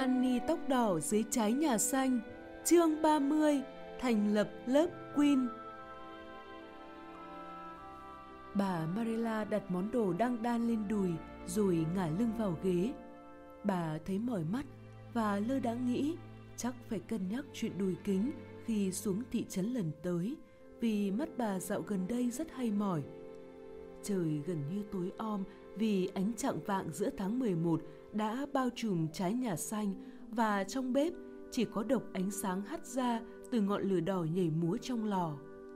Annie tóc đỏ dưới trái nhà xanh. Chương 30. Thành lập lớp Queen. Bà Marilla đặt món đồ đang đan lên đùi rồi ngả lưng vào ghế. Bà thấy mỏi mắt và lơ đãng nghĩ chắc phải cân nhắc chuyện đùi kính khi xuống thị trấn lần tới, vì mắt bà dạo gần đây rất hay mỏi. Trời gần như tối om vì ánh chạng vạng giữa tháng 11 đã bao trùm trái nhà xanh, và trong bếp chỉ có độc ánh sáng hắt ra từ ngọn lửa đỏ nhảy múa trong lò.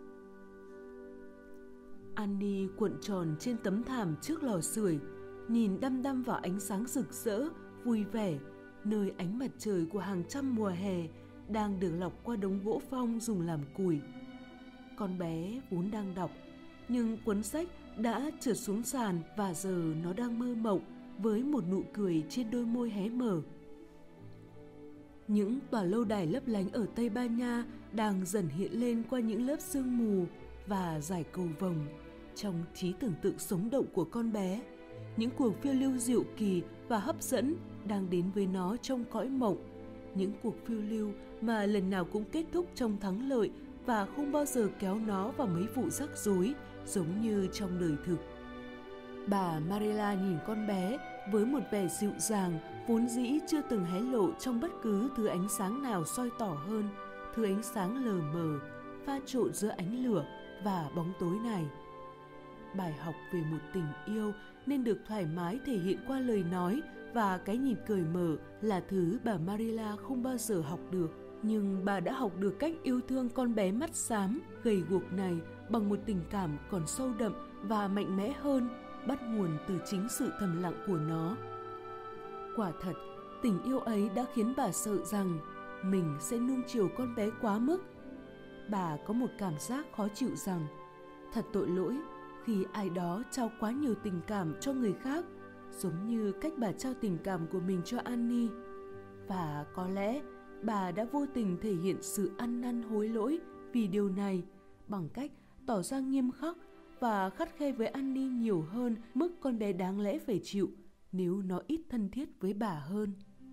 Annie cuộn tròn trên tấm thảm trước lò sưởi, nhìn đăm đăm vào ánh sáng rực rỡ, vui vẻ, nơi ánh mặt trời của hàng trăm mùa hè đang được lọc qua đống gỗ phong dùng làm củi. Con bé vốn đang đọc, nhưng cuốn sách đã trượt xuống sàn và giờ nó đang mơ mộng với một nụ cười trên đôi môi hé mở. Những tòa lâu đài lấp lánh ở Tây Ban Nha đang dần hiện lên qua những lớp sương mù và dải cầu vồng. Trong trí tưởng tượng sống động của con bé, những cuộc phiêu lưu diệu kỳ và hấp dẫn đang đến với nó trong cõi mộng. Những cuộc phiêu lưu mà lần nào cũng kết thúc trong thắng lợi và không bao giờ kéo nó vào mấy vụ rắc rối giống như trong đời thực. Bà Marilla nhìn con bé với một vẻ dịu dàng vốn dĩ chưa từng hé lộ trong bất cứ thứ ánh sáng nào soi tỏ hơn thứ ánh sáng lờ mờ pha trộn giữa ánh lửa và bóng tối này. Bài học về một tình yêu nên được thoải mái thể hiện qua lời nói và cái nhìn cởi mở là thứ bà Marilla không bao giờ học được. Nhưng bà đã học được cách yêu thương con bé mắt xám, gầy guộc này bằng một tình cảm còn sâu đậm và mạnh mẽ hơn, bắt nguồn từ chính sự thầm lặng của nó. Quả thật, tình yêu ấy đã khiến bà sợ rằng mình sẽ nuông chiều con bé quá mức. Bà có một cảm giác khó chịu rằng thật tội lỗi khi ai đó trao quá nhiều tình cảm cho người khác, giống như cách bà trao tình cảm của mình cho Annie. Và có lẽ bà đã vô tình thể hiện sự ăn năn hối lỗi vì điều này bằng cách tỏ ra nghiêm khắc và khắt khe với Annie nhiều hơn mức con bé đáng lẽ phải chịu nếu nó ít thân thiết với bà hơn.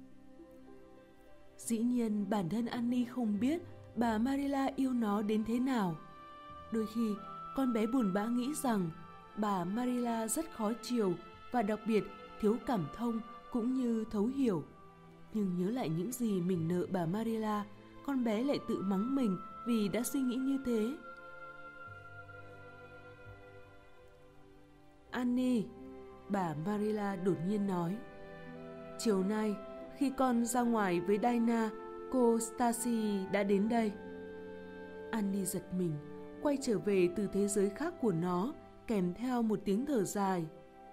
Dĩ nhiên bản thân Annie không biết bà Marilla yêu nó đến thế nào. Đôi khi con bé buồn bã nghĩ rằng bà Marilla rất khó chiều và đặc biệt thiếu cảm thông cũng như thấu hiểu. Nhưng nhớ lại những gì mình nợ bà Marilla, con bé lại tự mắng mình vì đã suy nghĩ như thế. Annie, bà Marilla đột nhiên nói, chiều nay khi con ra ngoài với Dinah, cô Stacy đã đến đây. Annie giật mình, quay trở về từ thế giới khác của nó, kèm theo một tiếng thở dài.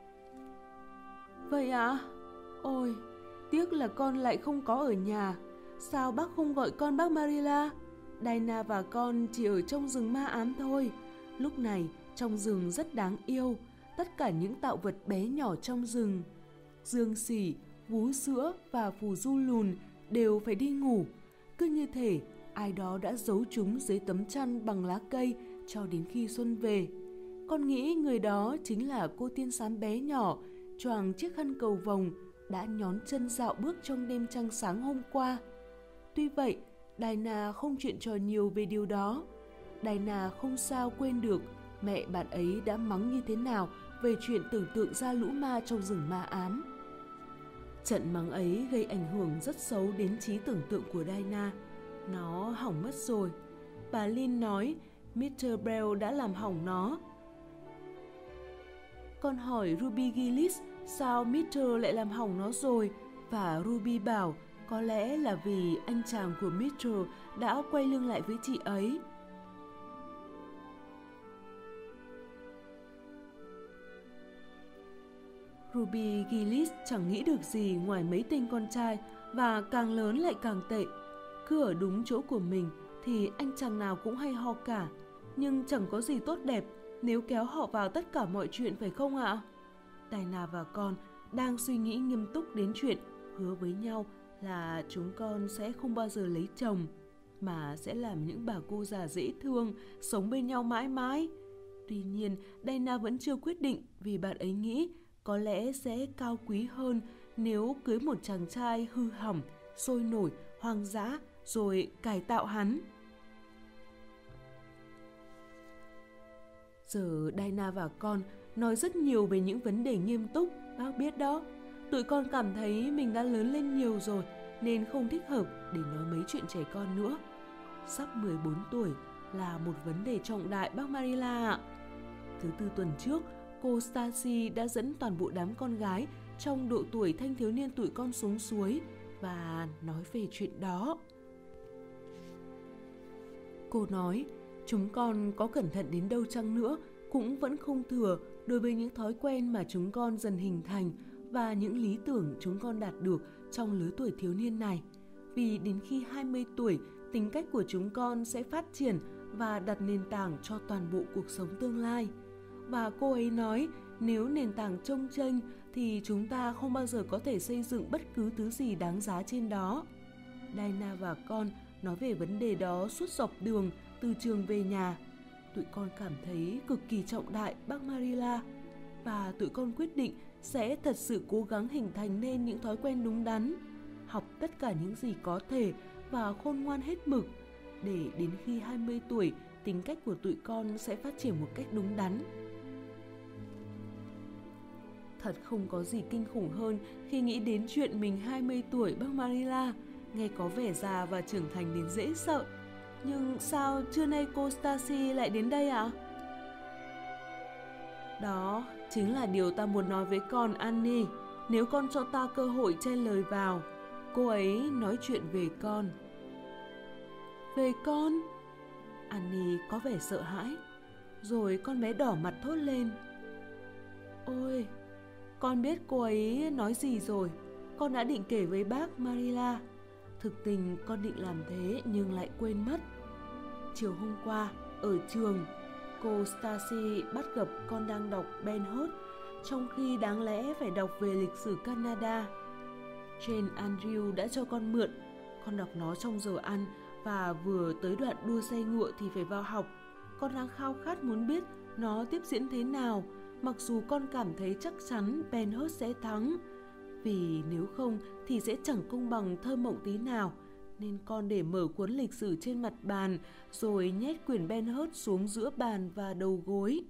Vậy ạ? Ôi, tiếc là con lại không có ở nhà. Sao bác không gọi con bác Marilla? Dinah và con chỉ ở trong rừng ma ám thôi. Lúc này trong rừng rất đáng yêu. Tất cả những tạo vật bé nhỏ trong rừng, dương xỉ, vú sữa và phù du lùn đều phải đi ngủ. Cứ như thể ai đó đã giấu chúng dưới tấm chăn bằng lá cây cho đến khi xuân về. Con nghĩ người đó chính là cô tiên sám bé nhỏ, choàng chiếc khăn cầu vồng, đã nhón chân dạo bước trong đêm trăng sáng hôm qua. Tuy vậy, Dinah không chuyện trò nhiều về điều đó. Dinah không sao quên được mẹ bạn ấy đã mắng như thế nào về chuyện tưởng tượng ra lũ ma trong rừng ma ám. Trận mắng ấy gây ảnh hưởng rất xấu đến trí tưởng tượng của Dinah. Nó hỏng mất rồi. Bà Lynn nói Mr. Bell đã làm hỏng nó. Con hỏi Ruby Gillis sao Mr. lại làm hỏng nó rồi, và Ruby bảo có lẽ là vì anh chàng của Mr. đã quay lưng lại với chị ấy. Ruby Gillis chẳng nghĩ được gì ngoài mấy tên con trai, và càng lớn lại càng tệ. Cứ ở đúng chỗ của mình thì anh chàng nào cũng hay ho cả, nhưng chẳng có gì tốt đẹp nếu kéo họ vào tất cả mọi chuyện, phải không ạ? Dinah và con đang suy nghĩ nghiêm túc đến chuyện hứa với nhau là chúng con sẽ không bao giờ lấy chồng, mà sẽ làm những bà cô già dễ thương, sống bên nhau mãi mãi. Tuy nhiên, Dinah vẫn chưa quyết định vì bạn ấy nghĩ có lẽ sẽ cao quý hơn nếu cưới một chàng trai hư hỏng, sôi nổi, hoang dã, rồi cải tạo hắn. Giờ Diana và con nói rất nhiều về những vấn đề nghiêm túc, bác biết đó. Tụi con cảm thấy mình đã lớn lên nhiều rồi nên không thích hợp để nói mấy chuyện trẻ con nữa. Sắp 14 tuổi là một vấn đề trọng đại bác Marilla ạ. Thứ tư tuần trước, cô Stacy đã dẫn toàn bộ đám con gái trong độ tuổi thanh thiếu niên tụi con xuống suối và nói về chuyện đó. Cô nói, chúng con có cẩn thận đến đâu chăng nữa cũng vẫn không thừa đối với những thói quen mà chúng con dần hình thành và những lý tưởng chúng con đạt được trong lứa tuổi thiếu niên này. Vì đến khi 20 tuổi, tính cách của chúng con sẽ phát triển và đặt nền tảng cho toàn bộ cuộc sống tương lai. Và cô ấy nói, nếu nền tảng chông chênh thì chúng ta không bao giờ có thể xây dựng bất cứ thứ gì đáng giá trên đó. Diana và con nói về vấn đề đó suốt dọc đường từ trường về nhà. Tụi con cảm thấy cực kỳ trọng đại bác Marilla, và tụi con quyết định sẽ thật sự cố gắng hình thành nên những thói quen đúng đắn, học tất cả những gì có thể và khôn ngoan hết mực, để đến khi 20 tuổi, tính cách của tụi con sẽ phát triển một cách đúng đắn. Thật không có gì kinh khủng hơn khi nghĩ đến chuyện mình 20 tuổi bác Marilla, nghe có vẻ già và trưởng thành đến dễ sợ. Nhưng sao trưa nay cô Stacy lại đến đây ạ? Đó chính là điều ta muốn nói với con, Annie. Nếu con cho ta cơ hội chen lời vào. Cô ấy nói chuyện về con. Về con? Annie có vẻ sợ hãi. Rồi con bé đỏ mặt thốt lên. Ôi, con biết cô ấy nói gì rồi. Con đã định kể với bác Marilla. Thực tình con định làm thế nhưng lại quên mất. Chiều hôm qua, ở trường, cô Stacy bắt gặp con đang đọc Ben Hur, trong khi đáng lẽ phải đọc về lịch sử Canada. Jane Andrew đã cho con mượn. Con đọc nó trong giờ ăn và vừa tới đoạn đua xe ngựa thì phải vào học. Con đang khao khát muốn biết nó tiếp diễn thế nào, mặc dù con cảm thấy chắc chắn Ben Hur sẽ thắng. Vì nếu không thì sẽ chẳng công bằng thơ mộng tí nào, nên con để mở cuốn lịch sử trên mặt bàn rồi nhét quyển Ben Hur xuống giữa bàn và đầu gối.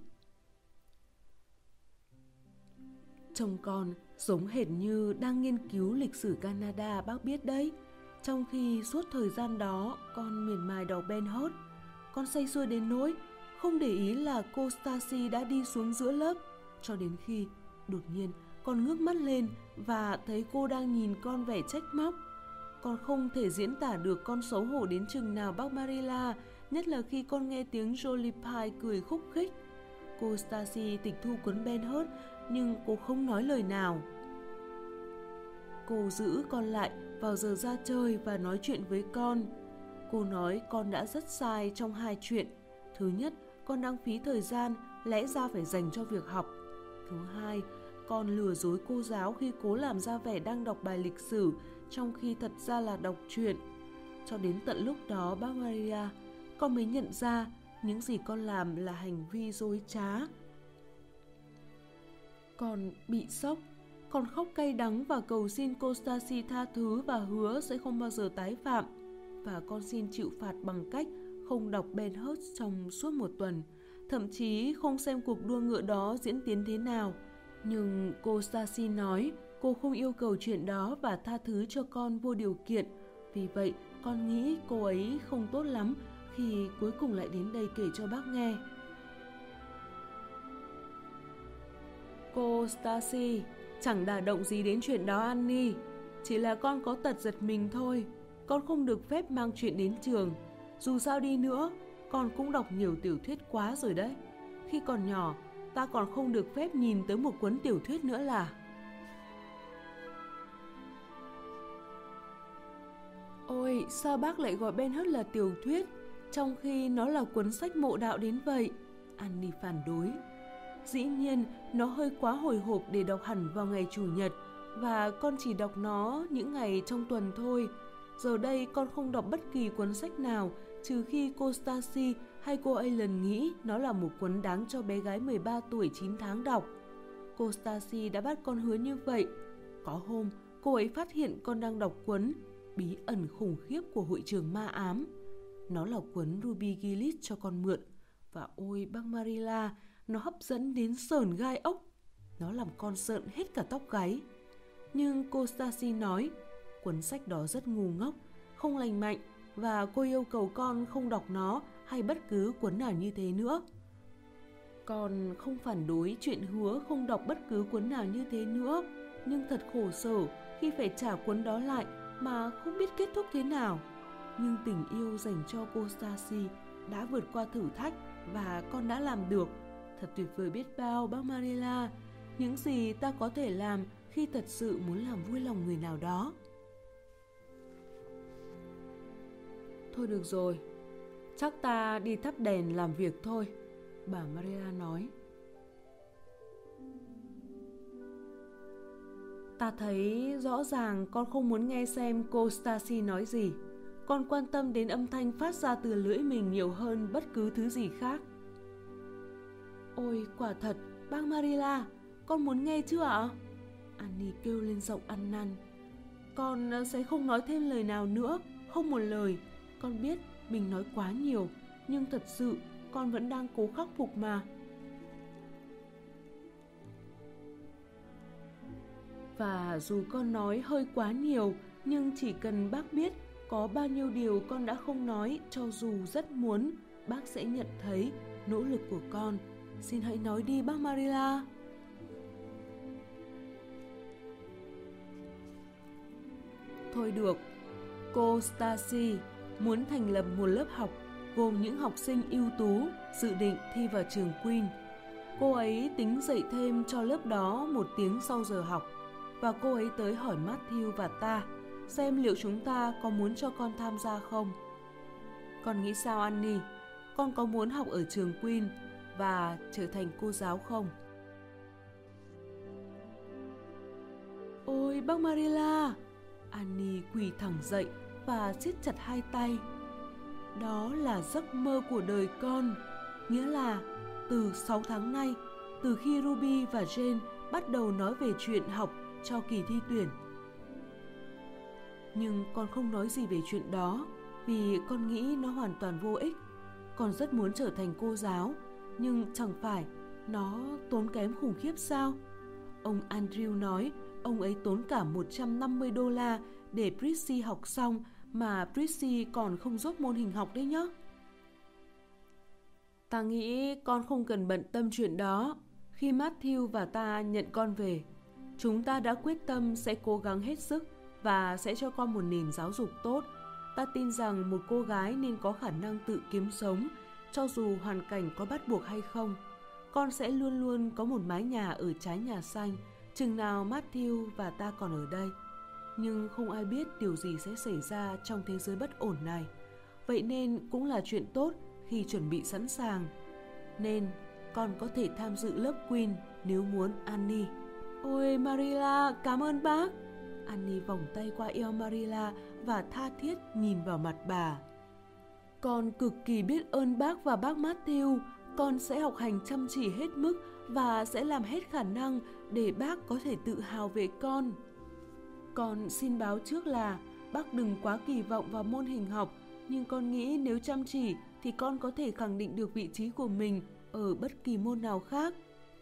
Trông con giống hệt như đang nghiên cứu lịch sử Canada, bác biết đấy. Trong khi suốt thời gian đó con miệt mài đọc Ben Hur, con say sưa đến nỗi không để ý là cô Stacy đã đi xuống giữa lớp, cho đến khi đột nhiên con ngước mắt lên và thấy cô đang nhìn con vẻ trách móc. Con không thể diễn tả được con xấu hổ đến chừng nào bác Marilla, nhất là khi con nghe tiếng Jolie Pye cười khúc khích. Cô Stacy tịch thu cuốn Ben Hur nhưng cô không nói lời nào. Cô giữ con lại vào giờ ra chơi và nói chuyện với con. Cô nói con đã rất sai trong hai chuyện. Thứ nhất, con đang phí thời gian, lẽ ra phải dành cho việc học. Thứ hai, con lừa dối cô giáo khi cố làm ra vẻ đang đọc bài lịch sử, trong khi thật ra là đọc truyện. Cho đến tận lúc đó, bác Maria, con mới nhận ra những gì con làm là hành vi dối trá. Con bị sốc. Con khóc cay đắng và cầu xin cô Stacy tha thứ và hứa sẽ không bao giờ tái phạm. Và con xin chịu phạt bằng cách không đọc Ben Hur trong suốt một tuần, thậm chí không xem cuộc đua ngựa đó diễn tiến thế nào. Nhưng cô Stacy nói cô không yêu cầu chuyện đó và tha thứ cho con vô điều kiện. Vì vậy, con nghĩ cô ấy không tốt lắm khi cuối cùng lại đến đây kể cho bác nghe. Cô Stacy, chẳng đả động gì đến chuyện đó Annie. Chỉ là con có tật giật mình thôi. Con không được phép mang chuyện đến trường. Dù sao đi nữa, con cũng đọc nhiều tiểu thuyết quá rồi đấy. Khi còn nhỏ, ta còn không được phép nhìn tới một cuốn tiểu thuyết nữa là. Ôi, sao bác lại gọi Ben Hur là tiểu thuyết, trong khi nó là cuốn sách mộ đạo đến vậy? Annie phản đối. Dĩ nhiên, nó hơi quá hồi hộp để đọc hẳn vào ngày Chủ nhật, và con chỉ đọc nó những ngày trong tuần thôi. Giờ đây con không đọc bất kỳ cuốn sách nào, trừ khi cô Stacy hay cô Alan nghĩ nó là một cuốn đáng cho bé gái 13 tuổi 9 tháng đọc. Cô Stacy đã bắt con hứa như vậy. Có hôm, cô ấy phát hiện con đang đọc cuốn bí ẩn khủng khiếp của hội trường ma ám. Nó là cuốn Ruby Gillis cho con mượn. Và ôi bác Marilla, nó hấp dẫn đến sởn gai ốc. Nó làm con sợn hết cả tóc gáy. Nhưng cô Stacy nói cuốn sách đó rất ngu ngốc, không lành mạnh, và cô yêu cầu con không đọc nó hay bất cứ cuốn nào như thế nữa. Con không phản đối chuyện hứa không đọc bất cứ cuốn nào như thế nữa, nhưng thật khổ sở khi phải trả cuốn đó lại mà không biết kết thúc thế nào. Nhưng tình yêu dành cho cô Stacy đã vượt qua thử thách và con đã làm được. Thật tuyệt vời biết bao bác Marilla, những gì ta có thể làm khi thật sự muốn làm vui lòng người nào đó. Thôi được rồi, chắc ta đi thắp đèn làm việc thôi, bà Marilla nói. Ta thấy rõ ràng con không muốn nghe xem cô Stacy nói gì. Con quan tâm đến âm thanh phát ra từ lưỡi mình nhiều hơn bất cứ thứ gì khác. Ôi, quả thật, bác Marilla, con muốn nghe chưa ạ? Annie kêu lên giọng ăn năn. Con sẽ không nói thêm lời nào nữa, không một lời. Con biết mình nói quá nhiều, nhưng thật sự con vẫn đang cố khắc phục mà. Và dù con nói hơi quá nhiều, nhưng chỉ cần bác biết có bao nhiêu điều con đã không nói, cho dù rất muốn, bác sẽ nhận thấy nỗ lực của con. Xin hãy nói đi bác Marilla. Thôi được, cô Stacy muốn thành lập một lớp học gồm những học sinh ưu tú dự định thi vào trường Queen. Cô ấy tính dạy thêm cho lớp đó 1 tiếng sau giờ học, và cô ấy tới hỏi Matthew và ta xem liệu chúng ta có muốn cho con tham gia không. Con nghĩ sao Annie? Con có muốn học ở trường Queen và trở thành cô giáo không? Ôi bác Marilla! Annie quỳ thẳng dậy và siết chặt hai tay. Đó là giấc mơ của đời con. Nghĩa là từ 6 tháng nay, từ khi Ruby và Jane bắt đầu nói về chuyện học cho kỳ thi tuyển. Nhưng con không nói gì về chuyện đó vì con nghĩ nó hoàn toàn vô ích. Con rất muốn trở thành cô giáo, nhưng chẳng phải nó tốn kém khủng khiếp sao? Ông Andrew nói ông ấy tốn cả $150 để Prissy học xong mà Prissy còn không dốt môn hình học đấy nhá. Ta nghĩ con không cần bận tâm chuyện đó. Khi Matthew và ta nhận con về, chúng ta đã quyết tâm sẽ cố gắng hết sức và sẽ cho con một nền giáo dục tốt. Ta tin rằng một cô gái nên có khả năng tự kiếm sống, cho dù hoàn cảnh có bắt buộc hay không. Con sẽ luôn luôn có một mái nhà ở trái nhà xanh, chừng nào Matthew và ta còn ở đây. Nhưng không ai biết điều gì sẽ xảy ra trong thế giới bất ổn này. Vậy nên cũng là chuyện tốt khi chuẩn bị sẵn sàng. Nên con có thể tham dự lớp Queen nếu muốn, Annie. Ôi Marilla, cảm ơn bác. Annie vòng tay qua eo Marilla và tha thiết nhìn vào mặt bà. Con cực kỳ biết ơn bác và bác Matthew. Con sẽ học hành chăm chỉ hết mức và sẽ làm hết khả năng để bác có thể tự hào về con. Con xin báo trước là bác đừng quá kỳ vọng vào môn hình học, nhưng con nghĩ nếu chăm chỉ thì con có thể khẳng định được vị trí của mình ở bất kỳ môn nào khác.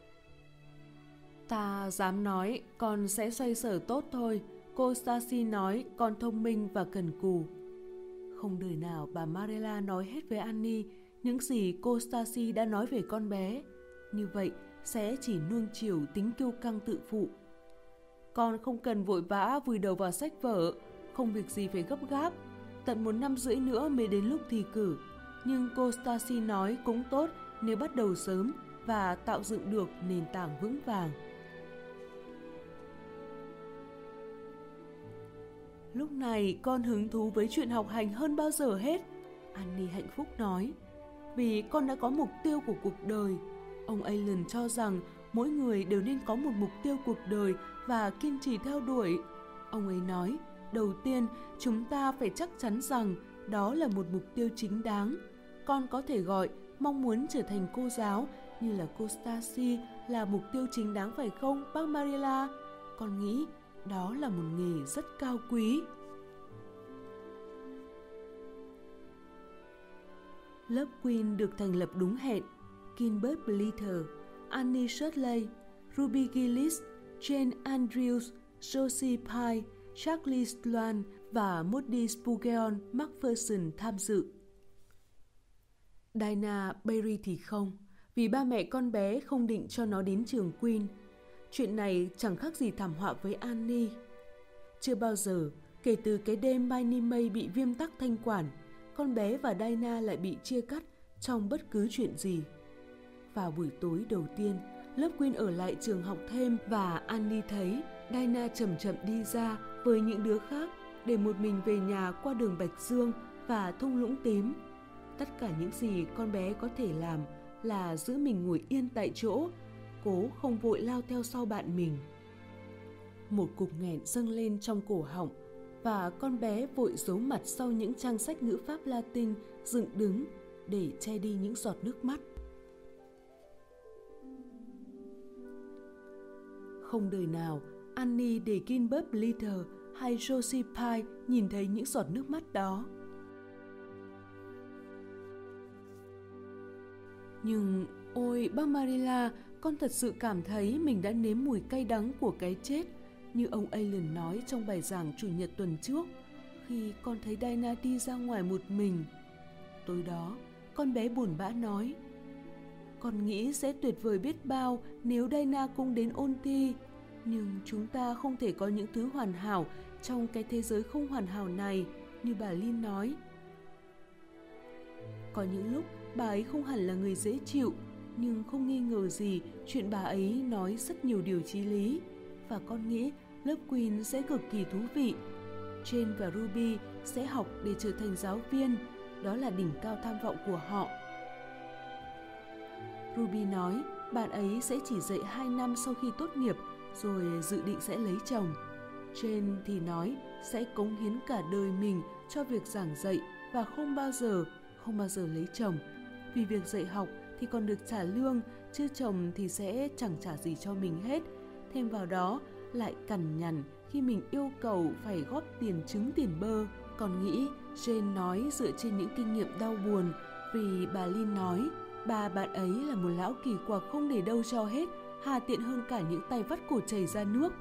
Ta dám nói con sẽ xoay sở tốt thôi. Cô Stacy nói con thông minh và cần cù. Không đời nào bà Marilla nói hết với Annie những gì cô Stacy đã nói về con bé. Như vậy sẽ chỉ nuông chiều tính kiêu căng tự phụ. Con không cần vội vã vùi đầu vào sách vở, không việc gì phải gấp gáp. Tận 1 năm rưỡi nữa mới đến lúc thi cử. Nhưng cô Stacy nói cũng tốt nếu bắt đầu sớm và tạo dựng được nền tảng vững vàng. Lúc này con hứng thú với chuyện học hành hơn bao giờ hết, Annie hạnh phúc nói. Vì con đã có mục tiêu của cuộc đời. Ông Allen cho rằng mỗi người đều nên có một mục tiêu cuộc đời và kiên trì theo đuổi. Ông ấy nói, đầu tiên chúng ta phải chắc chắn rằng đó là một mục tiêu chính đáng. Con có thể gọi mong muốn trở thành cô giáo như là cô Stacy là mục tiêu chính đáng phải không, bác Marilla? Con nghĩ đó là một nghề rất cao quý. Lớp Queen được thành lập đúng hẹn. Gilbert Blythe, Annie Shirley, Ruby Gillis, Jane Andrews, Josie Pye, Charlie Sloan và Moody Spurgeon Macpherson tham dự. Dinah Barry thì không, vì ba mẹ con bé không định cho nó đến trường Queen. Chuyện này chẳng khác gì thảm họa với Annie. Chưa bao giờ, kể từ cái đêm Minnie May bị viêm tắc thanh quản, con bé và Dinah lại bị chia cắt trong bất cứ chuyện gì. Vào buổi tối đầu tiên, lớp Queen ở lại trường học thêm và Annie thấy Dinah chậm chậm đi ra với những đứa khác để một mình về nhà qua đường Bạch Dương và thung lũng tím. Tất cả những gì con bé có thể làm là giữ mình ngồi yên tại chỗ, cố không vội lao theo sau bạn mình. Một cục nghẹn dâng lên trong cổ họng và con bé vội giấu mặt sau những trang sách ngữ pháp Latin dựng đứng để che đi những giọt nước mắt. Không đời nào Annie để Gilbert Blythe hay Josie Pye nhìn thấy những giọt nước mắt đó. Nhưng ôi bác Marilla, con thật sự cảm thấy mình đã nếm mùi cay đắng của cái chết, như ông Allen nói trong bài giảng Chủ nhật tuần trước, khi con thấy Dinah đi ra ngoài một mình. Tối đó, con bé buồn bã nói, con nghĩ sẽ tuyệt vời biết bao nếu Dinah cũng đến ôn thi, nhưng chúng ta không thể có những thứ hoàn hảo trong cái thế giới không hoàn hảo này, như bà Lynn nói. Có những lúc bà ấy không hẳn là người dễ chịu, nhưng không nghi ngờ gì chuyện bà ấy nói rất nhiều điều chí lý, và con nghĩ lớp Queen sẽ cực kỳ thú vị. Jane và Ruby sẽ học để trở thành giáo viên, đó là đỉnh cao tham vọng của họ. Ruby nói bạn ấy sẽ chỉ dạy 2 năm sau khi tốt nghiệp, rồi dự định sẽ lấy chồng. Jane thì nói sẽ cống hiến cả đời mình cho việc giảng dạy và không bao giờ lấy chồng. Vì việc dạy học thì còn được trả lương, chứ chồng thì sẽ chẳng trả gì cho mình hết. Thêm vào đó lại cằn nhằn khi mình yêu cầu phải góp tiền trứng tiền bơ. Còn nghĩ Jane nói dựa trên những kinh nghiệm đau buồn, vì bà Lynn nói ba bạn ấy là một lão kỳ quặc không để đâu cho hết, hà tiện hơn cả những tay vắt cổ chảy ra nước.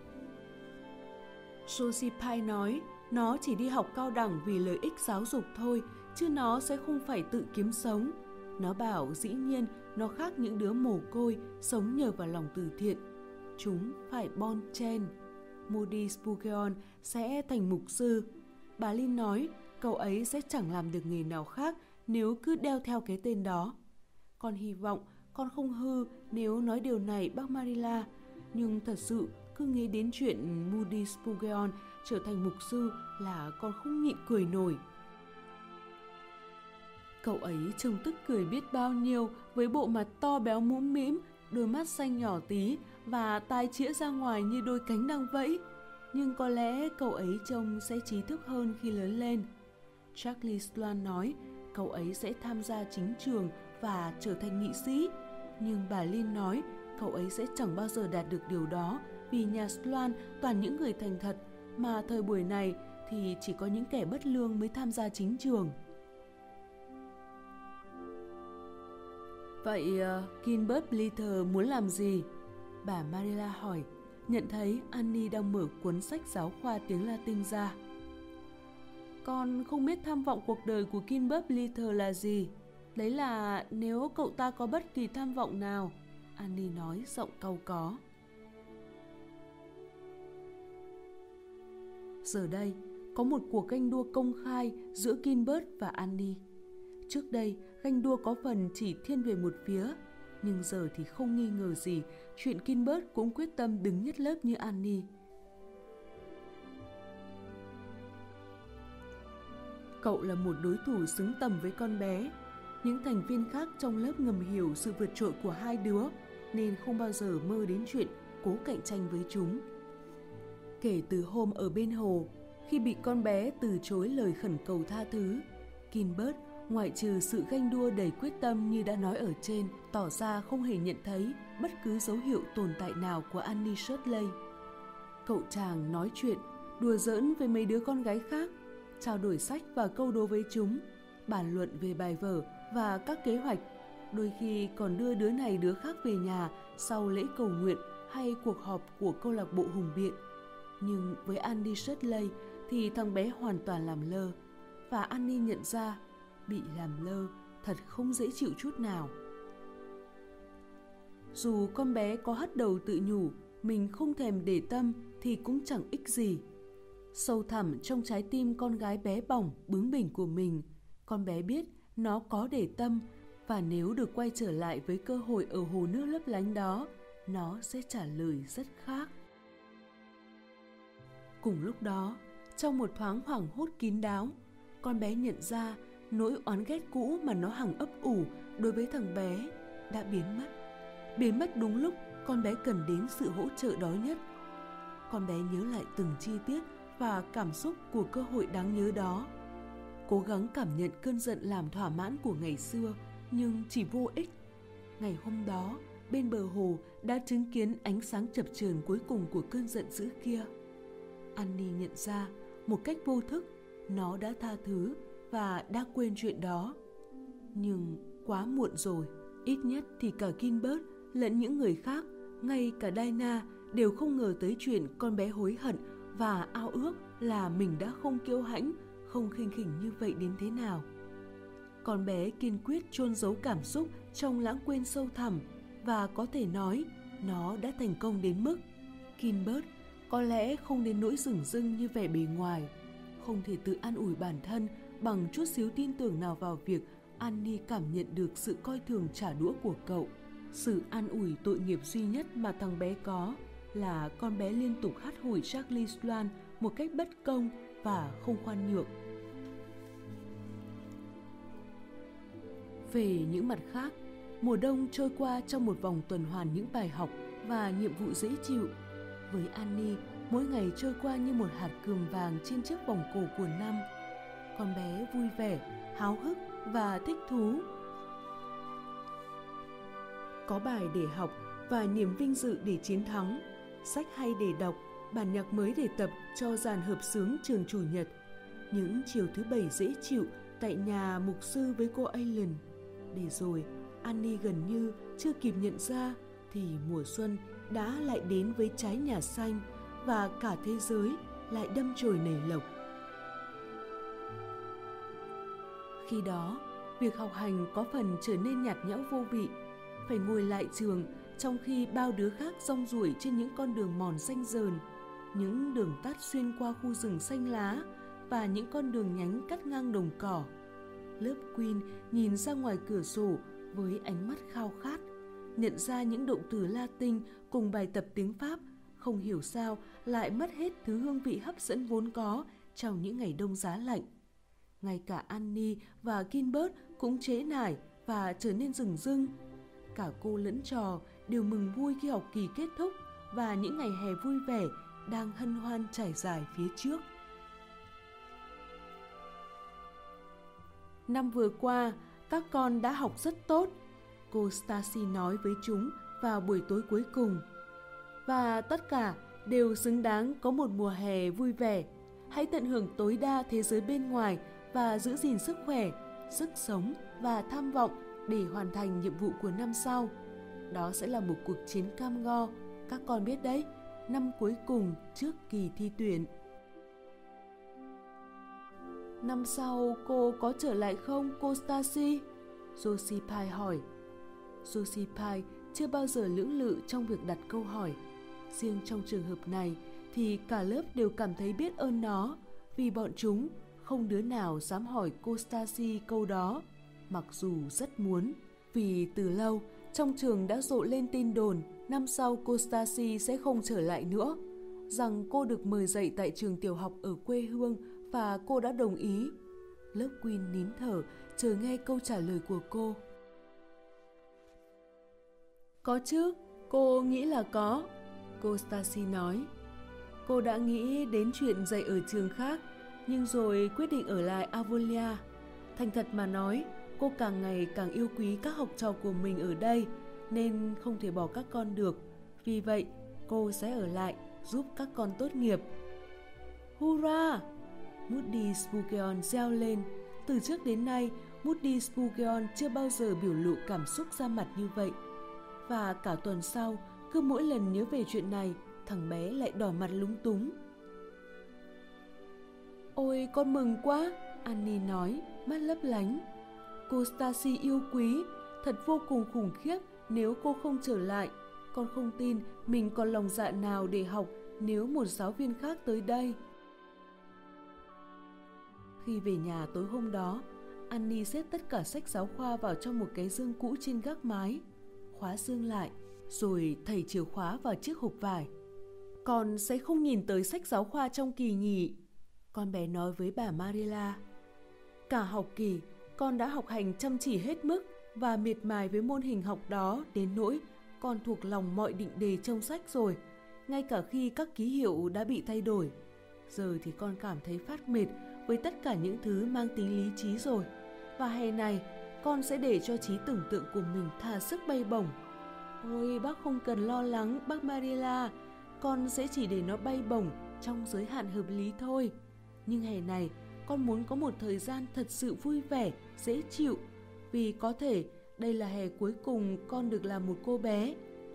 Josie Pye nói nó chỉ đi học cao đẳng vì lợi ích giáo dục thôi, chứ nó sẽ không phải tự kiếm sống. Nó bảo dĩ nhiên nó khác những đứa mồ côi sống nhờ vào lòng từ thiện. Chúng phải bon chen. Moody Spurgeon sẽ thành mục sư. Bà Lynn nói cậu ấy sẽ chẳng làm được nghề nào khác nếu cứ đeo theo cái tên đó. Con hy vọng con không hư nếu nói điều này bác Marilla, nhưng thật sự cứ nghĩ đến chuyện Moody Spurgeon trở thành mục sư là con không nhịn cười nổi. Cậu ấy trông tức cười biết bao nhiêu với bộ mặt to béo mũm mĩm, đôi mắt xanh nhỏ tí và tai chĩa ra ngoài như đôi cánh đang vẫy. Nhưng có lẽ cậu ấy trông sẽ trí thức hơn khi lớn lên. Charlie Sloan nói cậu ấy sẽ tham gia chính trường và trở thành nghị sĩ. Nhưng bà Lynn nói cậu ấy sẽ chẳng bao giờ đạt được điều đó, vì nhà Sloan toàn những người thành thật, mà thời buổi này thì chỉ có những kẻ bất lương mới tham gia chính trường. Vậy Gilbert Blythe muốn làm gì? Bà Marilla hỏi, nhận thấy Annie đang mở cuốn sách giáo khoa tiếng Latin ra. Con không biết tham vọng cuộc đời của Gilbert Blythe là gì. Đấy là nếu cậu ta có bất kỳ tham vọng nào, Annie nói giọng cau có. Giờ đây, có một cuộc ganh đua công khai giữa Gilbert và Annie. Trước đây, ganh đua có phần chỉ thiên về một phía, nhưng giờ thì không nghi ngờ gì chuyện Gilbert cũng quyết tâm đứng nhất lớp như Annie. Cậu là một đối thủ xứng tầm với con bé. Những thành viên khác trong lớp ngầm hiểu sự vượt trội của hai đứa, nên không bao giờ mơ đến chuyện cố cạnh tranh với chúng. Kể từ hôm ở bên hồ, khi bị con bé từ chối lời khẩn cầu tha thứ, Gilbert, ngoại trừ sự ganh đua đầy quyết tâm như đã nói ở trên, tỏ ra không hề nhận thấy bất cứ dấu hiệu tồn tại nào của Annie Shirley. Cậu chàng nói chuyện, đùa giỡn với mấy đứa con gái khác, trao đổi sách và câu đố với chúng, bàn luận về bài vở và các kế hoạch, đôi khi còn đưa đứa này đứa khác về nhà sau lễ cầu nguyện hay cuộc họp của câu lạc bộ hùng biện. Nhưng với Annie Shirley thì thằng bé hoàn toàn làm lơ, và Annie nhận ra bị làm lơ thật không dễ chịu chút nào. Dù con bé có hất đầu tự nhủ mình không thèm để tâm thì cũng chẳng ích gì. Sâu thẳm trong trái tim con gái bé bỏng bướng bỉnh của mình, con bé biết nó có để tâm, và nếu được quay trở lại với cơ hội ở hồ nước lấp lánh đó, nó sẽ trả lời rất khác. Cùng lúc đó, trong một thoáng hoảng hốt kín đáo, con bé nhận ra nỗi oán ghét cũ mà nó hằng ấp ủ đối với thằng bé đã biến mất. Biến mất đúng lúc con bé cần đến sự hỗ trợ đó nhất. Con bé nhớ lại từng chi tiết và cảm xúc của cơ hội đáng nhớ đó. Cố gắng cảm nhận cơn giận làm thỏa mãn của ngày xưa, nhưng chỉ vô ích. Ngày hôm đó, bên bờ hồ đã chứng kiến ánh sáng chập chờn cuối cùng của cơn giận dữ kia. Annie nhận ra, một cách vô thức, nó đã tha thứ và đã quên chuyện đó. Nhưng quá muộn rồi, ít nhất thì cả Gilbert lẫn những người khác, ngay cả Dinah đều không ngờ tới chuyện con bé hối hận và ao ước là mình đã không kiêu hãnh, không khinh khỉnh như vậy đến thế nào. Con bé kiên quyết chôn giấu cảm xúc trong lãng quên sâu thẳm, và có thể nói nó đã thành công đến mức Gilbert có lẽ không đến nỗi dửng dưng như vẻ bề ngoài, không thể tự an ủi bản thân bằng chút xíu tin tưởng nào vào việc Annie cảm nhận được sự coi thường trả đũa của cậu. Sự an ủi tội nghiệp duy nhất mà thằng bé có là con bé liên tục hắt hủi Charlie Sloan một cách bất công và không khoan nhượng. Về những mặt khác, mùa đông trôi qua trong một vòng tuần hoàn những bài học và nhiệm vụ dễ chịu. Với Annie, mỗi ngày trôi qua như một hạt cườm vàng trên chiếc vòng cổ của năm. Con bé vui vẻ, háo hức và thích thú. Có bài để học và niềm vinh dự để chiến thắng, sách hay để đọc, bản nhạc mới để tập cho dàn hợp xướng trường chủ nhật. Những chiều thứ Bảy dễ chịu tại nhà mục sư với cô Aileen. Để rồi, Annie gần như chưa kịp nhận ra thì mùa xuân đã lại đến với trái nhà xanh và cả thế giới lại đâm chồi nảy lộc. Khi đó, việc học hành có phần trở nên nhạt nhẽo vô vị, phải ngồi lại trường trong khi bao đứa khác rong ruổi trên những con đường mòn xanh dờn, những đường tắt xuyên qua khu rừng xanh lá và những con đường nhánh cắt ngang đồng cỏ. Lớp Queen nhìn ra ngoài cửa sổ với ánh mắt khao khát, nhận ra những động từ Latin cùng bài tập tiếng Pháp, không hiểu sao lại mất hết thứ hương vị hấp dẫn vốn có trong những ngày đông giá lạnh. Ngay cả Annie và Gilbert cũng trễ nải và trở nên rừng rưng. Cả cô lẫn trò đều mừng vui khi học kỳ kết thúc và những ngày hè vui vẻ đang hân hoan trải dài phía trước. Năm vừa qua, các con đã học rất tốt, cô Stacy nói với chúng vào buổi tối cuối cùng. Và tất cả đều xứng đáng có một mùa hè vui vẻ. Hãy tận hưởng tối đa thế giới bên ngoài và giữ gìn sức khỏe, sức sống và tham vọng để hoàn thành nhiệm vụ của năm sau. Đó sẽ là một cuộc chiến cam go, các con biết đấy, năm cuối cùng trước kỳ thi tuyển. Năm sau cô có trở lại không, cô Stacy? Josie Pye hỏi. Josie Pye chưa bao giờ lưỡng lự trong việc đặt câu hỏi. Riêng trong trường hợp này thì cả lớp đều cảm thấy biết ơn nó, vì bọn chúng không đứa nào dám hỏi cô Stacy câu đó, mặc dù rất muốn. Vì từ lâu trong trường đã rộ lên tin đồn năm sau cô Stacy sẽ không trở lại nữa, rằng cô được mời dạy tại trường tiểu học ở quê hương và cô đã đồng ý. Lớp Queen nín thở chờ nghe câu trả lời của cô. Có chứ, cô nghĩ là có, cô Stacy nói. Cô đã nghĩ đến chuyện dạy ở trường khác, nhưng rồi quyết định ở lại Avonia. Thành thật mà nói, cô càng ngày càng yêu quý các học trò của mình ở đây, nên không thể bỏ các con được. Vì vậy, cô sẽ ở lại giúp các con tốt nghiệp. Hurrah! Moody Spurgeon reo lên. Từ trước đến nay, Moody Spurgeon chưa bao giờ biểu lộ cảm xúc ra mặt như vậy. Và cả tuần sau, cứ mỗi lần nhớ về chuyện này, thằng bé lại đỏ mặt lúng túng. Ôi, con mừng quá, Annie nói, mắt lấp lánh. Cô Stacy yêu quý, thật vô cùng khủng khiếp nếu cô không trở lại. Con không tin mình còn lòng dạ nào để học nếu một giáo viên khác tới đây. Khi về nhà tối hôm đó, Annie xếp tất cả sách giáo khoa vào trong một cái dương cũ trên gác mái, khóa dương lại, rồi thầy chìa khóa vào chiếc hộp vải. Con sẽ không nhìn tới sách giáo khoa trong kỳ nghỉ, con bé nói với bà Marilla. Cả học kỳ, con đã học hành chăm chỉ hết mức và miệt mài với môn hình học đó đến nỗi con thuộc lòng mọi định đề trong sách rồi, ngay cả khi các ký hiệu đã bị thay đổi. Giờ thì con cảm thấy phát mệt với tất cả những thứ mang tính lý trí rồi. Và hè này, con sẽ để cho trí tưởng tượng của mình thả sức bay bổng. Ôi, bác không cần lo lắng, bác Marilla. Con sẽ chỉ để nó bay bổng trong giới hạn hợp lý thôi. Nhưng hè này, con muốn có một thời gian thật sự vui vẻ, dễ chịu. Vì có thể đây là hè cuối cùng con được làm một cô bé.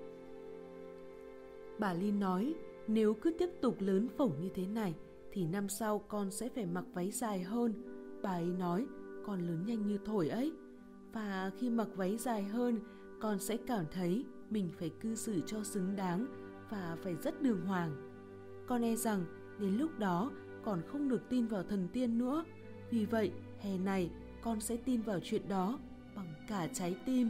Bà Lynn nói, nếu cứ tiếp tục lớn phổng như thế này, thì năm sau con sẽ phải mặc váy dài hơn. Bà ấy nói, con lớn nhanh như thổi ấy. Và khi mặc váy dài hơn, con sẽ cảm thấy mình phải cư xử cho xứng đáng và phải rất đường hoàng. Con e rằng đến lúc đó còn không được tin vào thần tiên nữa. Vì vậy, hè này con sẽ tin vào chuyện đó bằng cả trái tim.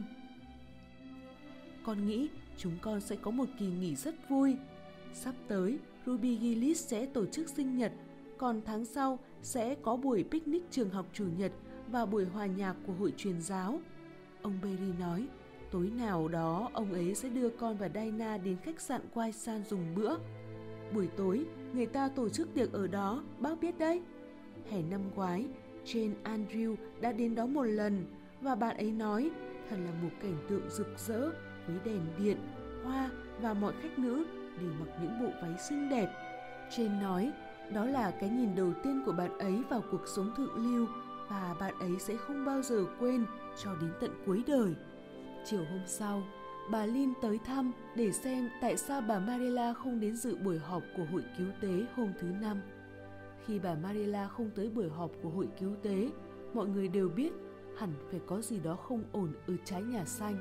Con nghĩ chúng con sẽ có một kỳ nghỉ rất vui. Sắp tới, Ruby Gillis sẽ tổ chức sinh nhật, còn tháng sau sẽ có buổi picnic trường học chủ nhật và buổi hòa nhạc của hội truyền giáo. Ông Berry nói, tối nào đó ông ấy sẽ đưa con và Diana đến khách sạn White Sand dùng bữa. Buổi tối, người ta tổ chức tiệc ở đó, bác biết đấy. Hè năm ngoái, Jane Andrew đã đến đó một lần và bạn ấy nói thật là một cảnh tượng rực rỡ với đèn điện, hoa và mọi khách nữ đều mặc những bộ váy xinh đẹp. Jane nói đó là cái nhìn đầu tiên của bạn ấy vào cuộc sống thượng lưu và bạn ấy sẽ không bao giờ quên cho đến tận cuối đời. Chiều hôm sau, bà Lynn tới thăm để xem tại sao bà Marilla không đến dự buổi họp của hội cứu tế hôm thứ Năm. Khi bà Marilla không tới buổi họp của hội cứu tế, mọi người đều biết hẳn phải có gì đó không ổn ở trái nhà xanh.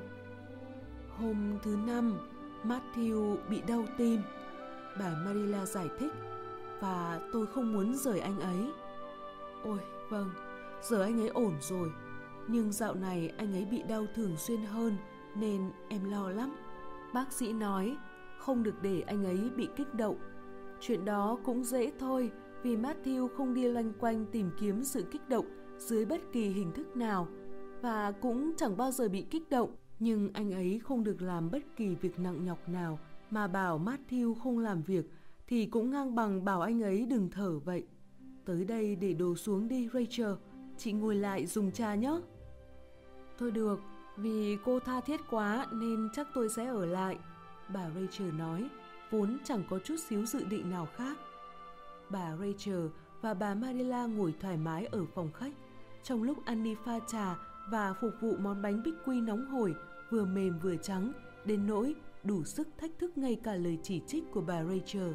Hôm thứ Năm, Matthew bị đau tim, bà Marilla giải thích, và tôi không muốn rời anh ấy. Ôi, vâng, giờ anh ấy ổn rồi, nhưng dạo này anh ấy bị đau thường xuyên hơn nên em lo lắm. Bác sĩ nói không được để anh ấy bị kích động. Chuyện đó cũng dễ thôi, vì Matthew không đi loanh quanh tìm kiếm sự kích động dưới bất kỳ hình thức nào và cũng chẳng bao giờ bị kích động. Nhưng anh ấy không được làm bất kỳ việc nặng nhọc nào, mà bảo Matthew không làm việc thì cũng ngang bằng bảo anh ấy đừng thở vậy. Tới đây để đồ xuống đi Rachel, chị ngồi lại dùng trà nhé. Thôi được, vì cô tha thiết quá nên chắc tôi sẽ ở lại, bà Rachel nói, vốn chẳng có chút xíu dự định nào khác. Bà Rachel và bà Marilla ngồi thoải mái ở phòng khách, trong lúc Annie pha trà và phục vụ món bánh bích quy nóng hổi, vừa mềm vừa trắng, đến nỗi đủ sức thách thức ngay cả lời chỉ trích của bà Rachel.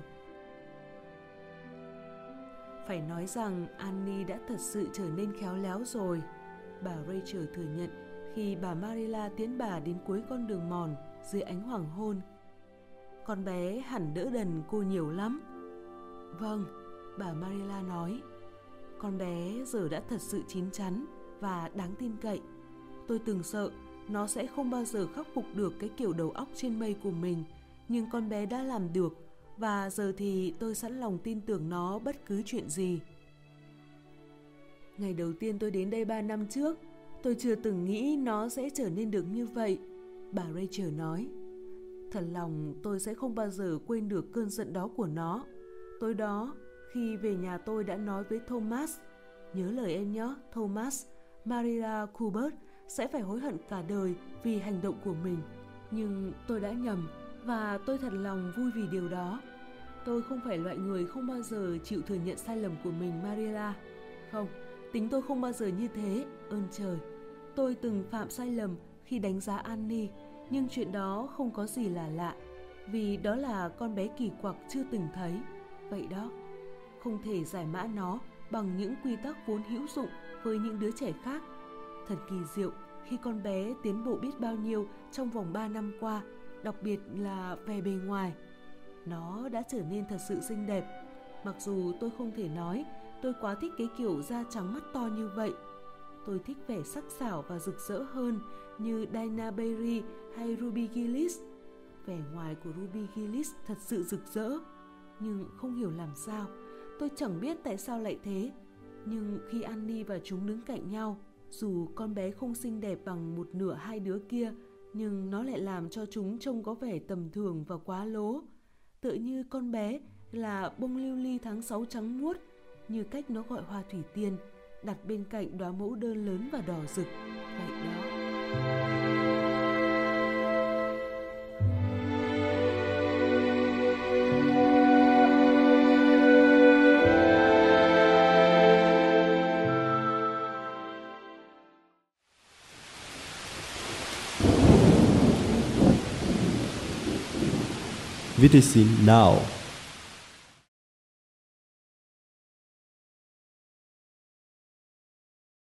Phải nói rằng Annie đã thật sự trở nên khéo léo rồi, bà Rachel thừa nhận khi bà Marilla tiến bà đến cuối con đường mòn dưới ánh hoàng hôn. Con bé hẳn đỡ đần cô nhiều lắm. Vâng, bà Marilla nói, con bé giờ đã thật sự chín chắn và đáng tin cậy. Tôi từng sợ nó sẽ không bao giờ khắc phục được cái kiểu đầu óc trên mây của mình, nhưng con bé đã làm được và giờ thì tôi sẵn lòng tin tưởng nó bất cứ chuyện gì. Ngày đầu tiên tôi đến đây 3 năm trước, tôi chưa từng nghĩ nó sẽ trở nên được như vậy, bà Rachel nói. Thật lòng tôi sẽ không bao giờ quên được cơn giận đó của nó. Tối đó, khi về nhà tôi đã nói với Thomas, nhớ lời em nhé, Thomas, Maria Kubert sẽ phải hối hận cả đời vì hành động của mình. Nhưng tôi đã nhầm và tôi thật lòng vui vì điều đó. Tôi không phải loại người không bao giờ chịu thừa nhận sai lầm của mình, Maria. Không, Tính tôi không bao giờ như thế, ơn trời. Tôi từng phạm sai lầm khi đánh giá Annie, nhưng chuyện đó không có gì là lạ, vì đó là con bé kỳ quặc chưa từng thấy. Vậy đó, không thể giải mã nó bằng những quy tắc vốn hữu dụng với những đứa trẻ khác. Thật kỳ diệu khi con bé tiến bộ biết bao nhiêu trong vòng 3 năm qua, đặc biệt là về bề ngoài. Nó đã trở nên thật sự xinh đẹp. Mặc dù tôi không thể nói tôi quá thích cái kiểu da trắng mắt to như vậy. Tôi thích vẻ sắc sảo và rực rỡ hơn như Dana Berry hay Ruby Gillis. Vẻ ngoài của Ruby Gillis thật sự rực rỡ, nhưng không hiểu làm sao, tôi chẳng biết tại sao lại thế. Nhưng khi Annie và chúng đứng cạnh nhau, dù con bé không xinh đẹp bằng một nửa hai đứa kia, nhưng nó lại làm cho chúng trông có vẻ tầm thường và quá lố. Tựa như con bé là bông lưu ly tháng 6 trắng muốt, như cách nó gọi hoa thủy tiên, đặt bên cạnh đóa mẫu đơn lớn và đỏ rực. Vậy đó. VTC Now.